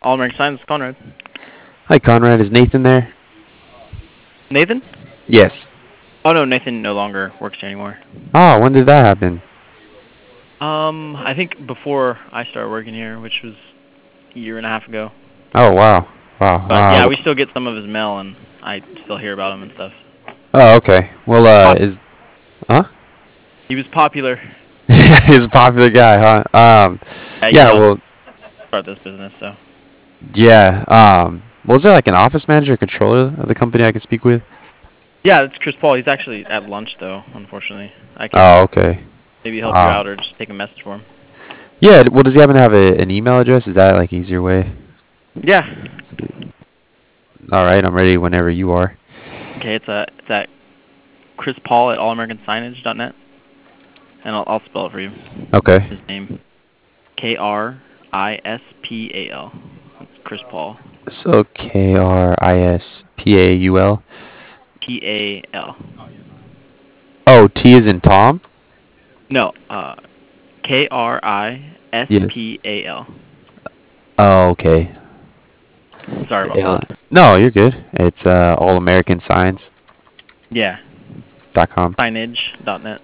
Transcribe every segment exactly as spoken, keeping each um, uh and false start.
All American Signs, Conrad. Hi, Conrad. Is Nathan there? Nathan? Yes. Oh no, Nathan no longer works here anymore. Oh, when did that happen? Um, I think before I started working here, which was a year and a half ago. Oh, wow. Wow. But yeah, Uh, we still get some of his mail, and I still hear about him and stuff. oh, okay. Well, uh, Pop- is... Huh? he was popular. He's a popular guy, huh? Um, Yeah, he yeah, helped well, start this business, so. yeah. Um, was there like an office manager or controller of the company I could speak with? Yeah, it's Chris Paul. He's actually at lunch, though, unfortunately. I can Oh, okay. maybe help you Uh, out or just take a message for him. yeah, well, does he happen to have a, an email address? Is that like easier way? Yeah. All right, I'm ready whenever you are. Okay, it's, a, it's at Chris Paul at all american signage dot net. And I'll, I'll spell it for you. Okay. His name. K R I S P A L. That's Chris Paul. So K R I S P A U L. P A L. Oh, T is in Tom? No, uh, K R I S Yes. P A L. Oh, okay. Sorry about Yeah. that. No, you're good. It's uh, all american signs Yeah, dot com. signage dot net.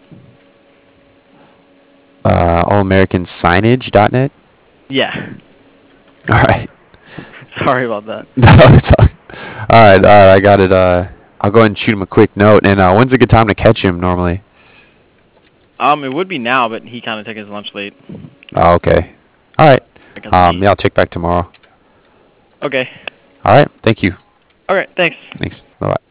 Uh, all american signage dot net. Yeah. All right. Sorry about that. No, it's all, all right. Uh, I got it. Uh, I'll go ahead and shoot him a quick note. And uh, when's a good time to catch him normally? Um, it would be now, but he kind of took his lunch late. Oh, okay. All right. Because of Um, me. yeah, I'll check back tomorrow. Okay. All right. Thank you. All right, thanks. Thanks. Bye bye.